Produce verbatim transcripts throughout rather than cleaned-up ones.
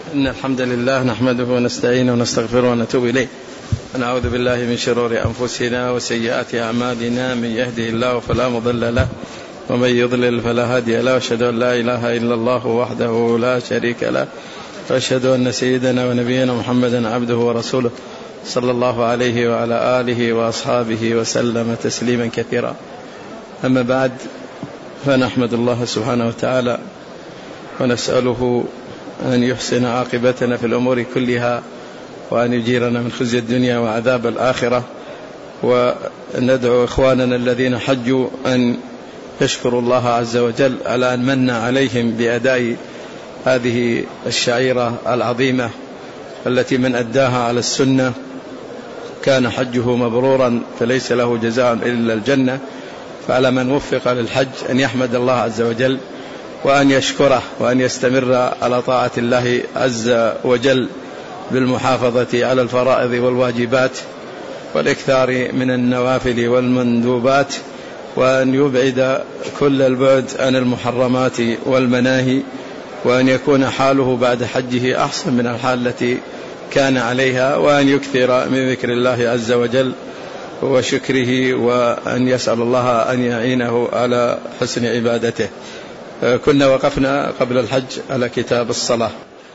إن الحمد لله نحمده ونستعينه ونستغفره ونتوب إليه ونعوذ بالله من شرور أنفسنا وسيئات أعمالنا. من يهده الله فلا مضل له ومن يضلل فلا هادي له، وأشهد أن لا إله إلا الله وحده لا شريك له، وأشهد أن سيدنا ونبينا محمدا عبده ورسوله صلى الله عليه وعلى آله وأصحابه وسلم تسليما كثيرا. أما بعد، فنحمد الله سبحانه وتعالى ونسأله أن يحسن عاقبتنا في الأمور كلها، وأن يجيرنا من خزي الدنيا وعذاب الآخرة. وندعو إخواننا الذين حجوا أن يشكروا الله عز وجل على أن من عليهم بأداء هذه الشعيرة العظيمة التي من أداها على السنة كان حجه مبرورا فليس له جزاء إلا الجنة. فعلى من وفق للحج أن يحمد الله عز وجل وأن يشكره وأن يستمر على طاعة الله عز وجل بالمحافظة على الفرائض والواجبات والإكثار من النوافل والمندوبات، وأن يبعد كل البعد عن المحرمات والمناهي، وأن يكون حاله بعد حجه أحسن من الحال التي كان عليها، وأن يكثر من ذكر الله عز وجل وشكره، وأن يسأل الله أن يعينه على حسن عبادته. كنا وقفنا قبل الحج على كتاب الصلاة.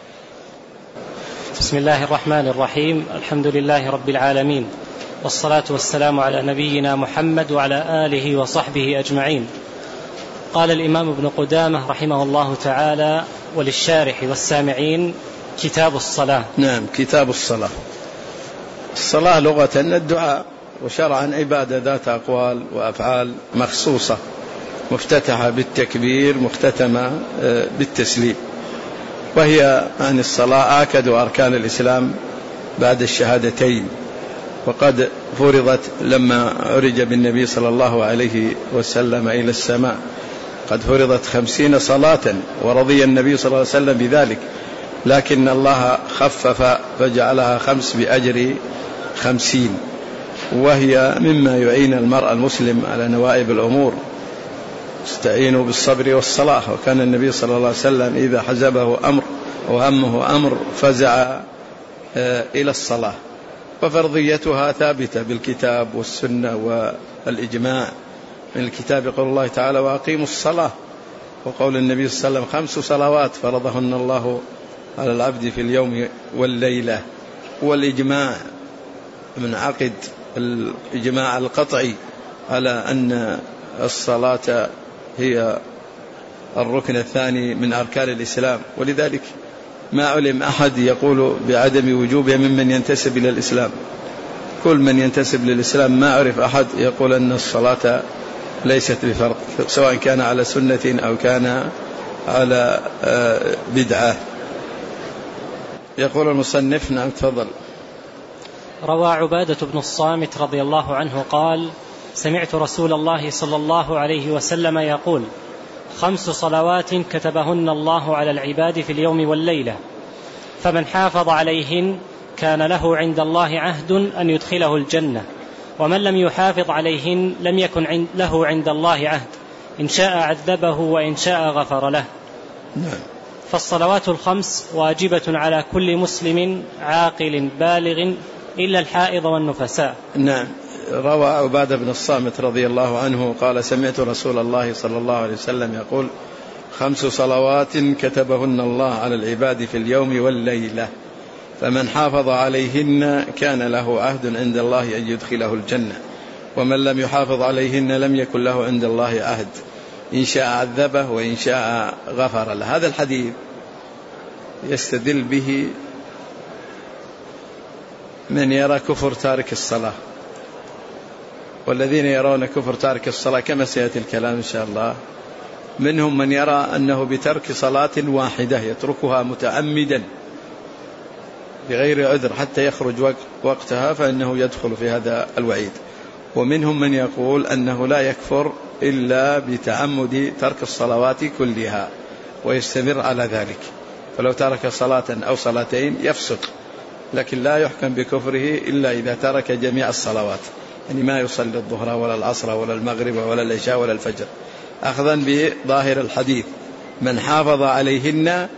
بسم الله الرحمن الرحيم. الحمد لله رب العالمين، والصلاة والسلام على نبينا محمد وعلى آله وصحبه أجمعين. قال الإمام ابن قدامة رحمه الله تعالى: وللشارح والسامعين كتاب الصلاة. نعم، كتاب الصلاة. الصلاة لغة الدعاء، وشرعا عبادة ذات أقوال وأفعال مخصوصة، مفتتحة بالتكبير مختتمة بالتسليم، وهي عن الصلاة آكد أركان الإسلام بعد الشهادتين. وقد فرضت لما عرج بالنبي صلى الله عليه وسلم إلى السماء، قد فرضت خمسين صلاة، ورضي النبي صلى الله عليه وسلم بذلك، لكن الله خفف فجعلها خمس بأجر خمسين، وهي مما يعين المرء المسلم على نوائب الأمور. استعينوا بالصبر والصلاة. وكان النبي صلى الله عليه وسلم إذا حزبه أمر وهمه أمر فزع إلى الصلاة، وفرضيتها ثابتة بالكتاب والسنة والإجماع. من الكتاب قول الله تعالى: وأقيموا الصلاة، وقول النبي صلى الله عليه وسلم: خمس صلوات فرضهن الله على العبد في اليوم والليلة. والإجماع من عقد الإجماع القطعي على أن الصلاة هي الركن الثاني من أركان الإسلام، ولذلك ما علم أحد يقول بعدم وجوبها ممن ينتسب إلى الإسلام. كل من ينتسب للإسلام ما عرف أحد يقول أن الصلاة ليست بفرض، سواء كان على سنة أو كان على بدعة. يقول المصنف: نعم تفضل. روى عبادة بن الصامت رضي الله عنه قال: سمعت رسول الله صلى الله عليه وسلم يقول: خمس صلوات كتبهن الله على العباد في اليوم والليلة، فمن حافظ عليهن كان له عند الله عهد أن يدخله الجنة، ومن لم يحافظ عليهن لم يكن له عند الله عهد، إن شاء عذبه وإن شاء غفر له. نعم. فالصلوات الخمس واجبة على كل مسلم عاقل بالغ إلا الحائض والنفساء. نعم. روى عبادة بن الصامت رضي الله عنه قال: سمعت رسول الله صلى الله عليه وسلم يقول: خمس صلوات كتبهن الله على العباد في اليوم والليلة، فمن حافظ عليهن كان له عهد عند الله أن يدخله الجنة، ومن لم يحافظ عليهن لم يكن له عند الله عهد، إن شاء عذبه وإن شاء غفر له. هذا الحديث يستدل به من يرى كفر تارك الصلاة، والذين يرون كفر تارك الصلاة كما سيأتي الكلام إن شاء الله، منهم من يرى أنه بترك صلاة واحدة يتركها متعمدا بغير عذر حتى يخرج وقتها فإنه يدخل في هذا الوعيد، ومنهم من يقول أنه لا يكفر إلا بتعمد ترك الصلوات كلها ويستمر على ذلك، فلو ترك صلاة أو صلاتين يفسق، لكن لا يحكم بكفره إلا إذا ترك جميع الصلوات، يعني ما يصلي الظهر ولا العصر ولا المغرب ولا العشاء ولا الفجر، أخذا بظاهر الحديث: من حافظ عليهن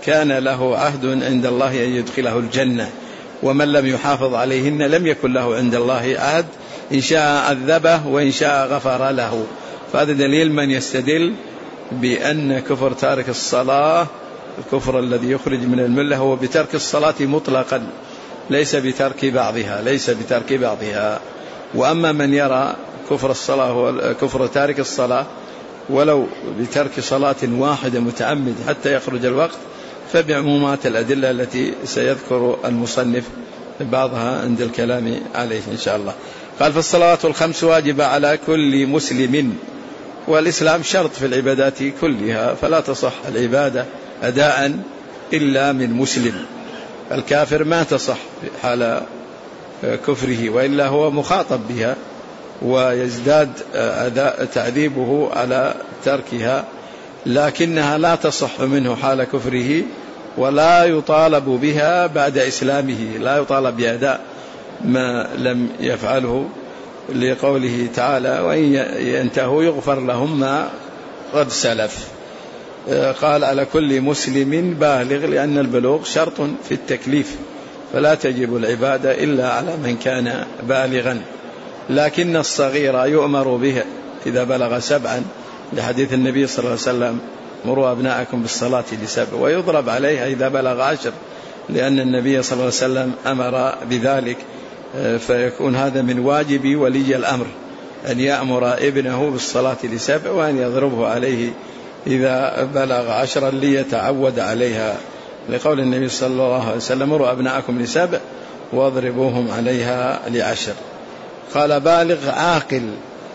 كان له عهد عند الله أن يدخله الجنة، ومن لم يحافظ عليهن لم يكن له عند الله عهد، إن شاء عذبه وإن شاء غفر له. فهذا دليل من يستدل بأن كفر تارك الصلاة الكفر الذي يخرج من الملة هو بترك الصلاة مطلقا، ليس بترك بعضها ليس بترك بعضها. وأما من يرى كفر الصلاة هو كفر تارك الصلاة ولو بترك صلاة واحدة متعمد حتى يخرج الوقت، فبعمومات الأدلة التي سيذكر المصنف بعضها عند الكلام عليه إن شاء الله. قال: فالصلوات الخمس واجبة على كل مسلم، والإسلام شرط في العبادات كلها، فلا تصح العبادة أداء إلا من مسلم. الكافر ما تصح حال كفره، وإلا هو مخاطب بها ويزداد أداء تعذيبه على تركها، لكنها لا تصح منه حال كفره، ولا يطالب بها بعد إسلامه، لا يطالب بأداء ما لم يفعله، لقوله تعالى: وإن ينتهوا يغفر لهم ما قد سلف. قال: على كل مسلم بالغ، لأن البلوغ شرط في التكليف، فلا تجب العبادة إلا على من كان بالغا. لكن الصغير يؤمر به إذا بلغ سبعا، لحديث النبي صلى الله عليه وسلم: مروا أبناءكم بالصلاة لسبع، ويضرب عليها إذا بلغ عشر، لأن النبي صلى الله عليه وسلم أمر بذلك. فيكون هذا من واجب ولي الأمر أن يأمر ابنه بالصلاة لسبع، وأن يضربه عليه إذا بلغ عشرا ليتعود عليها، لقول النبي صلى الله عليه وسلم: مروا أبناءكم لسبع واضربوهم عليها لعشر. قال: بالغ عاقل،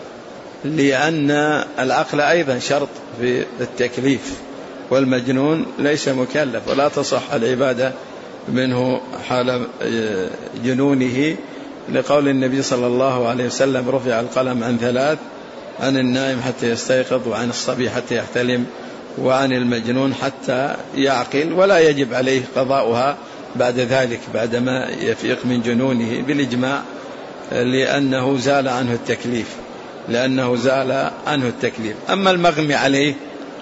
لأن العقل أيضا شرط في التكليف، والمجنون ليس مكلف، ولا تصح العبادة منه حال جنونه، لقول النبي صلى الله عليه وسلم: رفع القلم عن ثلاث، عن النائم حتى يستيقظ، وعن الصبي حتى يحتلم، وعن المجنون حتى يعقل، ولا يجب عليه قضاؤها بعد ذلك بعدما يفيق من جنونه بالإجماع، لأنه زال عنه التكليف لأنه زال عنه التكليف. أما المغمي عليه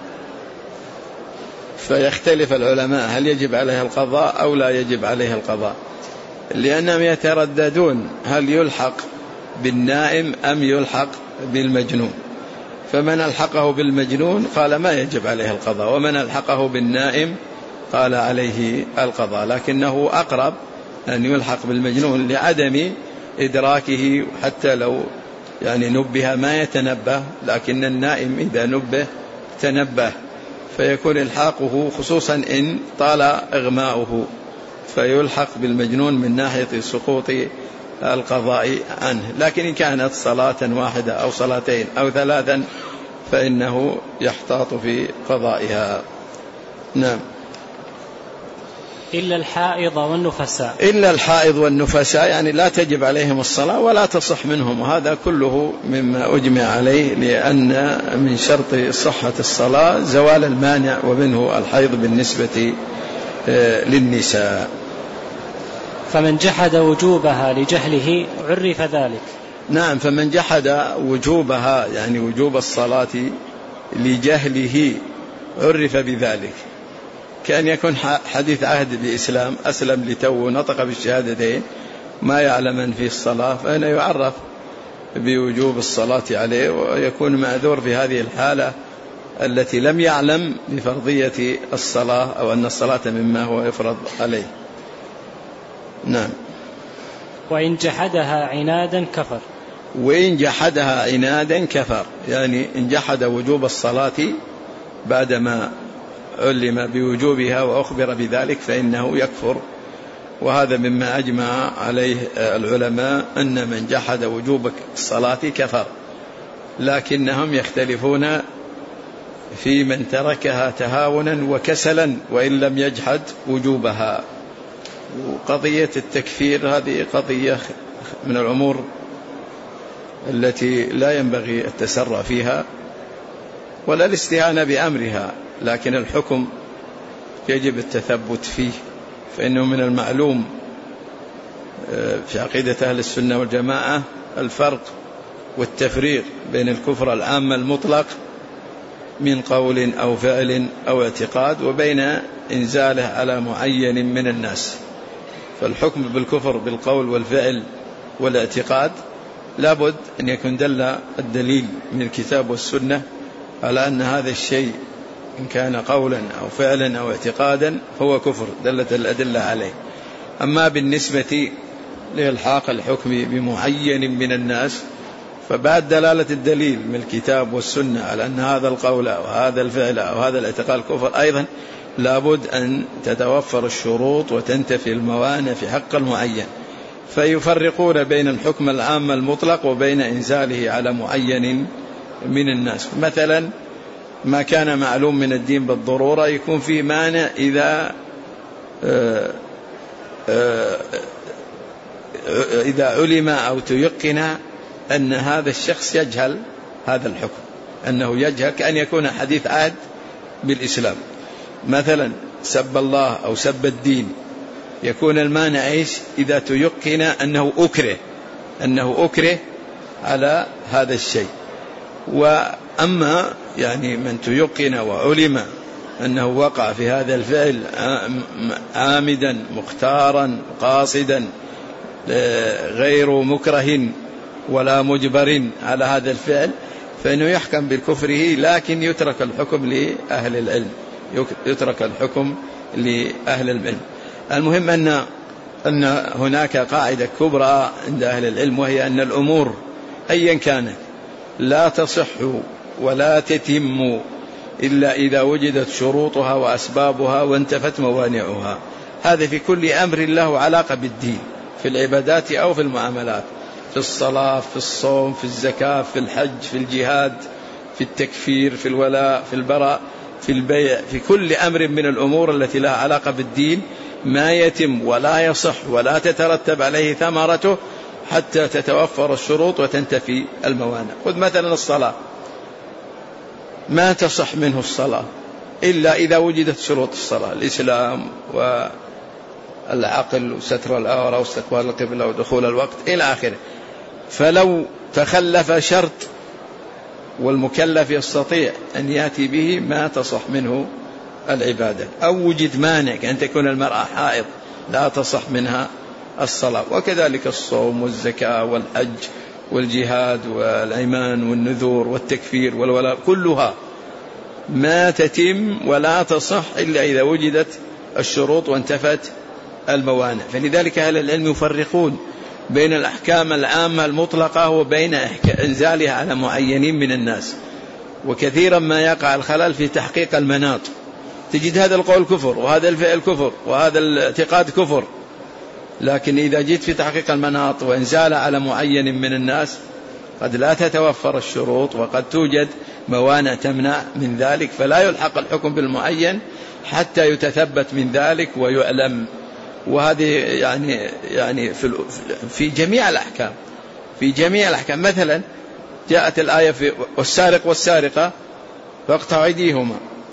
فيختلف العلماء هل يجب عليه القضاء أو لا يجب عليه القضاء، لأنهم يترددون هل يلحق بالنائم أم يلحق بالمجنون. فمن ألحقه بالمجنون قال ما يجب عليه القضاء، ومن ألحقه بالنائم قال عليه القضاء، لكنه أقرب أن يلحق بالمجنون لعدم إدراكه، حتى لو يعني نبه ما يتنبه، لكن النائم إذا نبه تنبه، فيكون إلحاقه خصوصا إن طال إغماؤه، فيلحق بالمجنون من ناحية سقوط القضاء عنه. لكن إن كانت صلاة واحدة أو صلاتين أو ثلاثا فإنه يحتاط في قضائها. نعم. إلا الحائض والنفساء إلا الحائض والنفساء يعني لا تجب عليهم الصلاة ولا تصح منهم، وهذا كله مما أجمع عليه، لأن من شرط صحة الصلاة زوال المانع، ومنه الحيض بالنسبة للنساء. فمن جحد وجوبها لجهله عرف ذلك. نعم، فمن جحد وجوبها يعني وجوب الصلاة لجهله عرف بذلك، كأن يكون حديث عهد بإسلام، أسلم لتو نطق بالشهادتين ما يعلم في الصلاة، فهنا يعرف بوجوب الصلاة عليه، ويكون معذور في هذه الحالة التي لم يعلم بفرضية الصلاة أو أن الصلاة مما هو يفرض عليه. نعم. وإن جحدها عنادا كفر. وإن جحدها عنادا كفر، يعني إن جحد وجوب الصلاة بعدما علم بوجوبها وأخبر بذلك فإنه يكفر، وهذا مما أجمع عليه العلماء أن من جحد وجوب الصلاة كفر، لكنهم يختلفون في من تركها تهاونا وكسلا وإن لم يجحد وجوبها. وقضية التكفير هذه قضية من الأمور التي لا ينبغي التسرع فيها ولا الاستهانة بأمرها، لكن الحكم يجب التثبت فيه، فإنه من المعلوم في عقيدة أهل السنة والجماعة الفرق والتفريق بين الكفر العام المطلق من قول أو فعل أو اعتقاد وبين إنزاله على معين من الناس. فالحكم بالكفر بالقول والفعل والاعتقاد لابد أن يكون دل الدليل من الكتاب والسنة على أن هذا الشيء إن كان قولا أو فعلا أو اعتقادا هو كفر، دلت الأدلة عليه. أما بالنسبة لإلحاق الحكم بمعين من الناس فبعد دلالة الدليل من الكتاب والسنة على أن هذا القول أو هذا الفعل أو هذا الاعتقاد كفر أيضا لابد أن تتوفر الشروط وتنتفي الموانع في حق المعين، فيفرقون بين الحكم العام المطلق وبين إنزاله على معين من الناس. مثلا ما كان معلوم من الدين بالضرورة يكون فيه مانع إذا إذا علم أو تيقن أن هذا الشخص يجهل هذا الحكم، أنه يجهل، كأن يكون حديث عهد بالإسلام، مثلا سب الله أو سب الدين، يكون المانع إيش؟ إذا تيقن أنه أكره أنه أكره على هذا الشيء. وأما يعني من تيقن وعلم أنه وقع في هذا الفعل عامدا مختارا قاصدا غير مكره ولا مجبر على هذا الفعل فإنه يحكم بكفره، لكن يترك الحكم لأهل العلم، يترك الحكم لأهل العلم. المهم أن أن هناك قاعدة كبرى عند أهل العلم، وهي أن الأمور أيا كانت لا تصح ولا تتم إلا إذا وجدت شروطها وأسبابها وانتفت موانعها. هذا في كل أمر له علاقة بالدين، في العبادات أو في المعاملات، في الصلاة، في الصوم، في الزكاة، في الحج، في الجهاد، في التكفير، في الولاء، في البراء، في البيع، في كل أمر من الأمور التي لها علاقة بالدين ما يتم ولا يصح ولا تترتب عليه ثمرته حتى تتوفر الشروط وتنتفي الموانع. خذ مثلا الصلاة، ما تصح منه الصلاة إلا إذا وجدت شروط الصلاة، الإسلام والعقل وستر العورة واستقبال القبلة ودخول الوقت إلى آخره. فلو تخلف شرط والمكلف يستطيع أن يأتي به ما تصح منه العبادة، أو وجد مانع كأن تكون المرأة حائض لا تصح منها الصلاة، وكذلك الصوم والزكاة والحج والجهاد والأيمان والنذور والتكفير والولاء، كلها ما تتم ولا تصح إلا إذا وجدت الشروط وانتفت الموانع. فلذلك أهل العلم يفرقون بين الأحكام العامة المطلقة وبين إنزالها على معينين من الناس. وكثيرا ما يقع الخلل في تحقيق المناط، تجد هذا القول كفر وهذا الفعل كفر وهذا الاعتقاد كفر، لكن إذا جيت في تحقيق المناط وإنزال على معين من الناس قد لا تتوفر الشروط وقد توجد موانع تمنع من ذلك، فلا يلحق الحكم بالمعين حتى يتثبت من ذلك ويعلم. وهذه يعني يعني في في جميع الأحكام، في جميع الأحكام. مثلا جاءت الآية في والسارق والسارقة فاقطعوا أيديهما،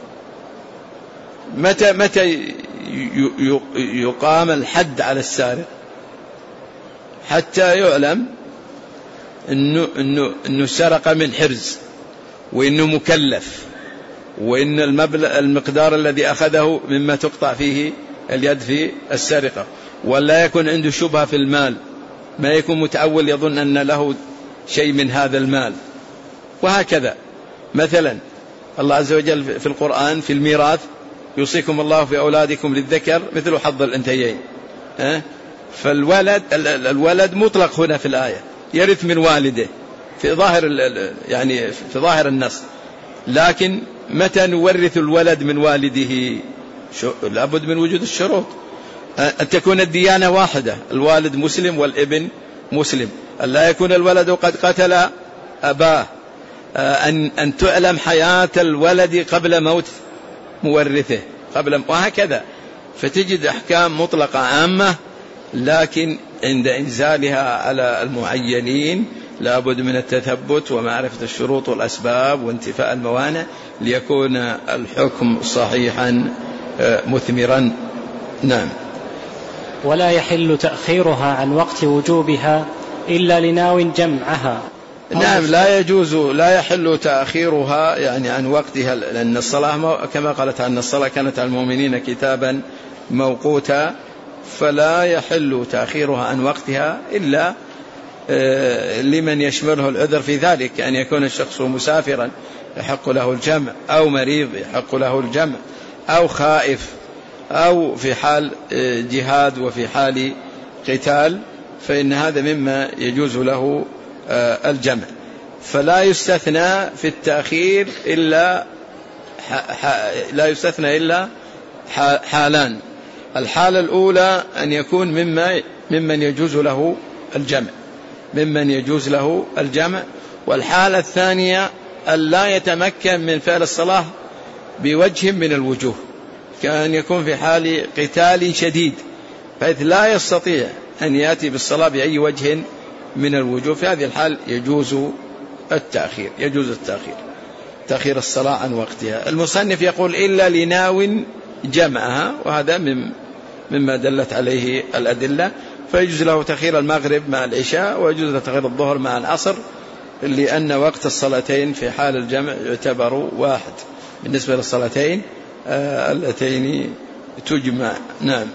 متى متى يقام الحد على السارق؟ حتى يعلم إنه إنه إنه سرق من حرز، وإنه مكلف، وإن المبلغ المقدار الذي أخذه مما تقطع فيه اليد في السرقة، ولا يكون عنده شبهة في المال، ما يكون متأول يظن أن له شيء من هذا المال. وهكذا مثلا الله عز وجل في القرآن في الميراث يوصيكم الله في أولادكم للذكر مثل حظ الأنثيين. فالولد الولد مطلق هنا في الآية، يرث من والده في ظاهر يعني في ظاهر النص، لكن متى نورث الولد من والده؟ لابد من وجود الشروط، أن تكون الديانة واحدة، الوالد مسلم والابن مسلم، أن لا يكون الولد قد قتل أباه، أن أن تعلم حياة الولد قبل موت مورثه قبل، وهكذا. فتجد أحكام مطلقة عامة، لكن عند إنزالها على المعينين لابد من التثبت ومعرفة الشروط والأسباب وانتفاء الموانع ليكون الحكم صحيحا مثمرا. نعم. ولا يحل تأخيرها عن وقت وجوبها إلا لناو جمعها. نعم لا يجوز لا يحل تأخيرها يعني عن وقتها، لأن الصلاة كما قالت أن الصلاة كانت على المؤمنين كتابا موقوتا، فلا يحل تأخيرها عن وقتها إلا لمن يشمله العذر في ذلك، أن يكون الشخص مسافرا يحق له الجمع، أو مريض يحق له الجمع، أو خائف، أو في حال جهاد وفي حال قتال، فإن هذا مما يجوز له الجمع. فلا يستثنى في التأخير إلا لا يستثنى إلا حالان. الحالة الأولى أن يكون مما ممن يجوز له الجمع ممن يجوز له الجمع والحالة الثانية أن لا يتمكن من فعل الصلاة بوجه من الوجوه، كأن يكون في حال قتال شديد حيث لا يستطيع أن يأتي بالصلاة بأي وجه من الوجوه، في هذه الحال يجوز التأخير يجوز التأخير تأخير الصلاة عن وقتها. المصنف يقول إلا لناو جمعها، وهذا من مما دلت عليه الأدلة، فيجوز له تأخير المغرب مع العشاء، ويجوز له تأخير الظهر مع العصر، لأن وقت الصلاتين في حال الجمع يعتبر واحد بالنسبة للصلاتين اللتين تجمع. نعم.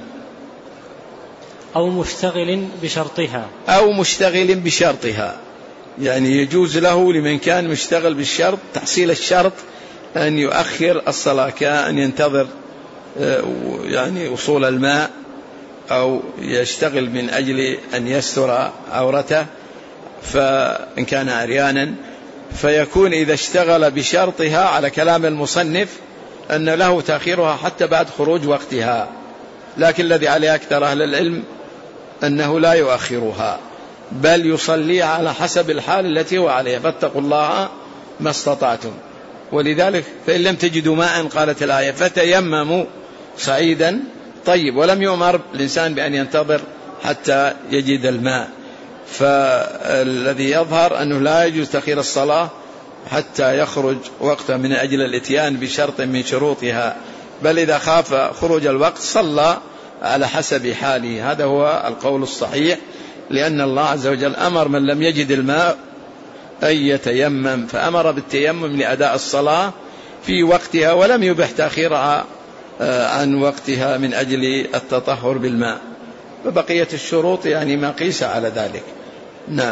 أو مشتغل بشرطها أو مشتغل بشرطها، يعني يجوز له لمن كان مشتغل بالشرط تحصيل الشرط أن يؤخر الصلاة، كأن ينتظر يعني وصول الماء، أو يشتغل من أجل أن يستر عورته فإن كان عريانا، فيكون إذا اشتغل بشرطها على كلام المصنف أن له تأخيرها حتى بعد خروج وقتها، لكن الذي عليه أكثر أهل العلم أنه لا يؤخرها بل يصلي على حسب الحال التي هو عليها، فاتقوا الله ما استطعتم. ولذلك فإن لم تجدوا ماء قالت الآية فتيمموا صعيدا طيب، ولم يؤمر الإنسان بأن ينتظر حتى يجد الماء. فالذي يظهر أنه لا يجوز تأخير الصلاة حتى يخرج وقتها من أجل الاتيان بشرط من شروطها، بل إذا خاف خروج الوقت صلى على حسب حاله. هذا هو القول الصحيح، لأن الله عز وجل أمر من لم يجد الماء أن يتيمم، فأمر بالتيمم لأداء الصلاة في وقتها، ولم يبح تأخيرها عن وقتها من أجل التطهر بالماء، فبقية الشروط يعني ما قيس على ذلك. نعم.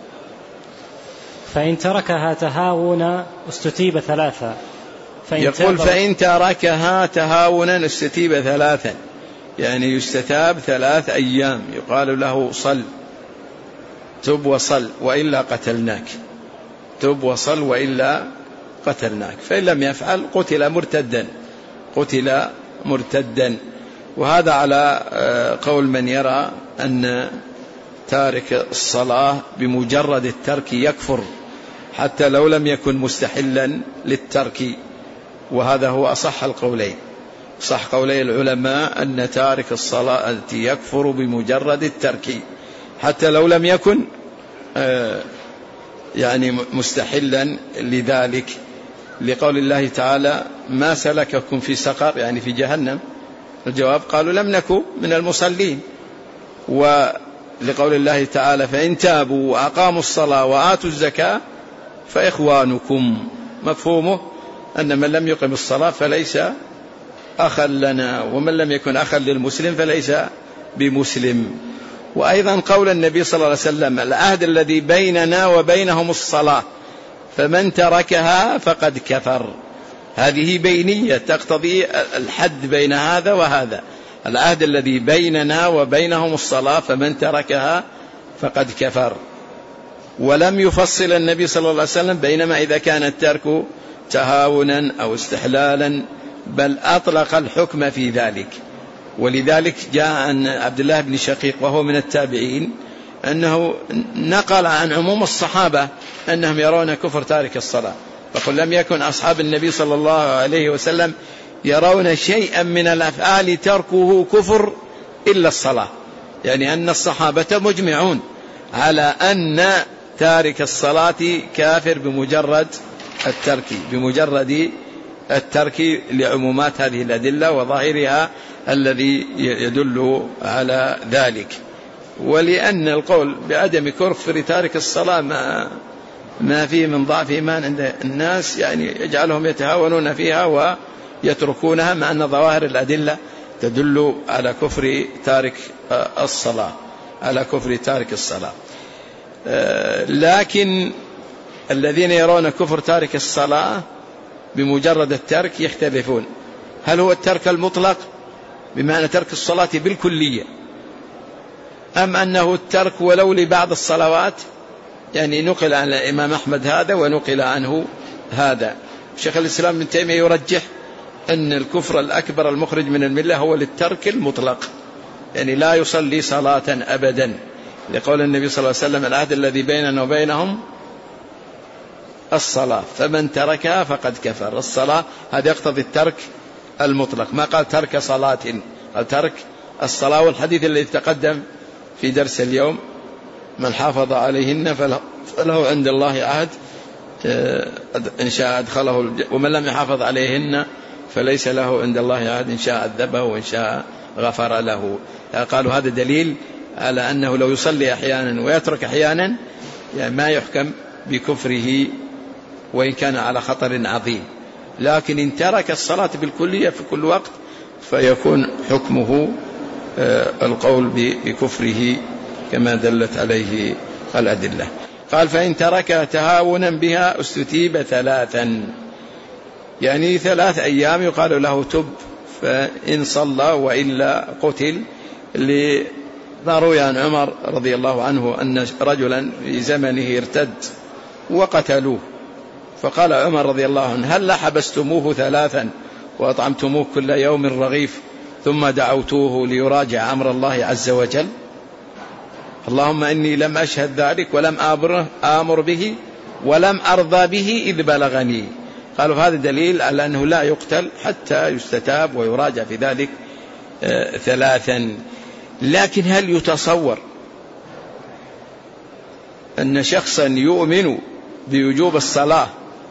فإن تركها تهاونا استتيب ثلاثا. فإن يقول فإن تركها تهاونا استتيب ثلاثا، يعني يستتاب ثلاث أيام، يقال له صل تب وصل وإلا قتلناك، تب وصل وإلا قتلناك. فإن لم يفعل قتل مرتدا قتل مرتدا وهذا على قول من يرى أن تارك الصلاة بمجرد الترك يكفر حتى لو لم يكن مستحلا للترك، وهذا هو أصح القولين. صح قولي العلماء أن تارك الصلاة يكفر بمجرد الترك حتى لو لم يكن يعني مستحلا لذلك، لقول الله تعالى ما سلككم في سقر، يعني في جهنم. الجواب قالوا لم نكن من المصلين. ولقول الله تعالى فإن تابوا وأقاموا الصلاة وآتوا الزكاة فإخوانكم، مفهومه أن من لم يقم الصلاة فليس أخا لنا، ومن لم يكن أخا للمسلم فليس بمسلم. وأيضا قول النبي صلى الله عليه وسلم العهد الذي بيننا وبينهم الصلاة فمن تركها فقد كفر، هذه بينية تقتضي الحد بين هذا وهذا. العهد الذي بيننا وبينهم الصلاة فمن تركها فقد كفر. ولم يفصل النبي صلى الله عليه وسلم بينما إذا كان الترك تهاونا أو استحلالا، بل أطلق الحكم في ذلك. ولذلك جاء عن عبد الله بن شقيق وهو من التابعين أنه نقل عن عموم الصحابة أنهم يرون كفر تارك الصلاة، فقل لم يكن أصحاب النبي صلى الله عليه وسلم يرون شيئا من الأفعال تركه كفر إلا الصلاة، يعني أن الصحابة مجمعون على أن تارك الصلاة كافر بمجرد الترك بمجرد الترك لعمومات هذه الأدلة وظاهرها الذي يدل على ذلك. ولأن القول بعدم كفر تارك الصلاة ما ما فيه من ضعف إيمان عند الناس يعني يجعلهم يتهاونون فيها ويتركونها، مع أن ظواهر الأدلة تدل على كفر تارك الصلاة على كفر تارك الصلاة. لكن الذين يرون كفر تارك الصلاة بمجرد الترك يختلفون، هل هو الترك المطلق بمعنى ترك الصلاة بالكلية، أم أنه الترك ولو لبعض الصلوات؟ يعني نقل عن الإمام أحمد هذا ونقل عنه هذا. شيخ الإسلام ابن تيمية يرجح أن الكفر الأكبر المخرج من الملة هو للترك المطلق، يعني لا يصلي صلاة أبدا، لقول النبي صلى الله عليه وسلم العهد الذي بيننا وبينهم الصلاة فمن تركها فقد كفر. الصلاة هذا يقتضي الترك المطلق، ما قال ترك صلاة، قال ترك الصلاة. والحديث الذي تقدم في درس اليوم من حافظ عليهن فله عند الله عهد إن شاء أدخله، ومن لم يحافظ عليهن فليس له عند الله عهد إن شاء عذبه وإن شاء غفر له. قالوا هذا دليل على أنه لو يصلي أحيانا ويترك أحيانا يعني ما يحكم بكفره وإن كان على خطر عظيم، لكن إن ترك الصلاة بالكلية في كل وقت فيكون حكمه القول بكفره كما دلت عليه الأدلة. قال فإن ترك تهاونا بها استتيب ثلاثا، يعني ثلاث أيام يقال له تب، فإن صلى وإلا قتل. لما روي عن عمر رضي الله عنه أن رجلا في زمنه ارتد وقتلوه، فقال عمر رضي الله عنه هل حبستموه ثلاثا وأطعمتموه كل يوم رغيف ثم دعوتوه ليراجع أمر الله عز وجل؟ اللهم إني لم أشهد ذلك ولم آمر به ولم أرضى به إذ بلغني. قالوا هذا دليل على أنه لا يقتل حتى يستتاب ويراجع في ذلك آه ثلاثا. لكن هل يتصور أن شخصا يؤمن بوجوب الصلاة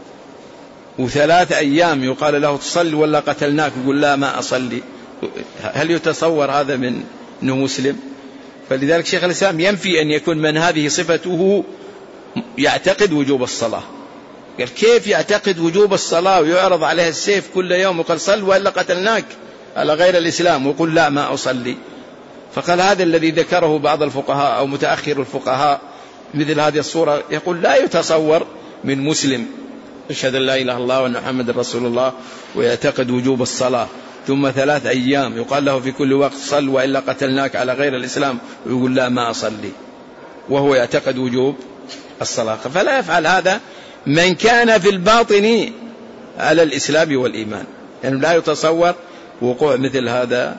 وثلاث أيام يقال له تصلي ولا قتلناك يقول لا ما أصلي؟ هل يتصور هذا من أنه مسلم؟ فلذلك شيخ الإسلام ينفي أن يكون من هذه صفته يعتقد وجوب الصلاة. قال كيف يعتقد وجوب الصلاة ويعرض عليه السيف كل يوم وقال صل وإلا قتلناك على غير الإسلام ويقول لا ما أصلي؟ فقال هذا الذي ذكره بعض الفقهاء أو متأخر الفقهاء مثل هذه الصورة، يقول لا يتصور من مسلم يشهد أن لا إله إلا الله وأن محمد رسول الله ويعتقد وجوب الصلاة ثم ثلاث أيام يقال له في كل وقت صل وإلا قتلناك على غير الإسلام ويقول لا ما أصلي وهو يعتقد وجوب الصلاة. فلا يفعل هذا من كان في الباطن على الإسلام والإيمان، يعني لا يتصور وقوع مثل هذا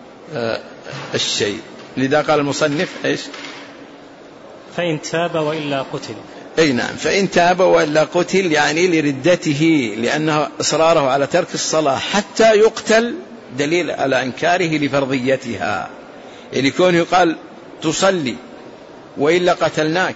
الشيء. لذا قال المصنف إيش؟ فإن تاب وإلا قتل. أي نعم، فإن تاب وإلا قتل يعني لردته، لأنه إصراره على ترك الصلاة حتى يقتل دليل على إنكاره لفرضيتها. يعني كون يقال تصلي وإلا قتلناك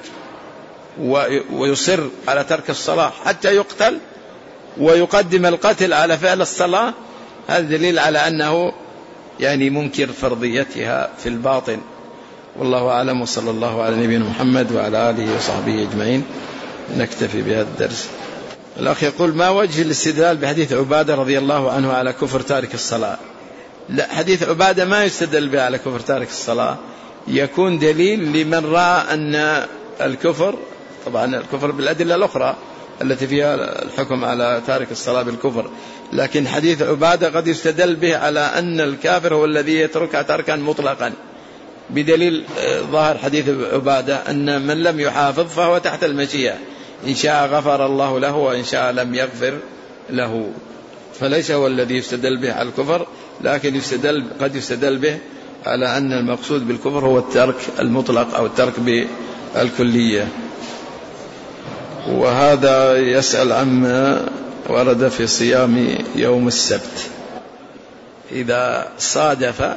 ويصر على ترك الصلاة حتى يقتل ويقدم القتل على فعل الصلاة، هذا دليل على أنه يعني منكر فرضيتها في الباطن. والله أعلم، وصلى الله على نبينا محمد وعلى آله وصحبه أجمعين. نكتفي بهذا الدرس. الأخ يقول ما وجه الاستدلال بحديث عبادة رضي الله عنه على كفر تارك الصلاة؟ لا، حديث عبادة ما يستدل به على كفر تارك الصلاة، يكون دليل لمن رأى أن الكفر، طبعا الكفر بالأدلة الأخرى التي فيها الحكم على تارك الصلاة بالكفر، لكن حديث عبادة قد يستدل به على أن الكافر هو الذي يتركها تركا مطلقا، بدليل ظاهر حديث عبادة أن من لم يحافظ فهو تحت المشيئة، إن شاء غفر الله له وإن شاء لم يغفر له، فليس هو الذي يستدل به على الكفر، لكن يستدل قد يستدل به على أن المقصود بالكفر هو الترك المطلق أو الترك بالكلية. وهذا يسأل عما ورد في صيام يوم السبت، إذا صادف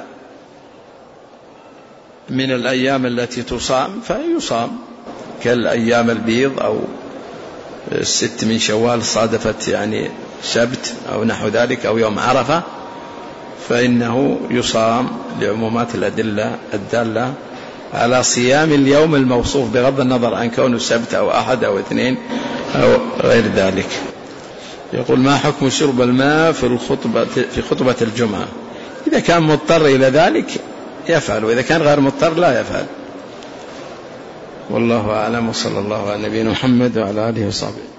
من الأيام التي تصام فيصام كالأيام البيض أو الست من شوال صادفت يعني سبت أو نحو ذلك أو يوم عرفة، فإنه يصام لعمومات الأدلة الدالة على صيام اليوم الموصوف بغض النظر عن كونه سبت أو أحد أو اثنين أو غير ذلك. يقول: ما حكم شرب الماء في الخطبة في خطبة الجمعة؟ إذا كان مضطر إلى ذلك يفعل، وإذا كان غير مضطر لا يفعل. والله أعلم، وصلى الله على نبينا محمد وعلى آله وصحبه.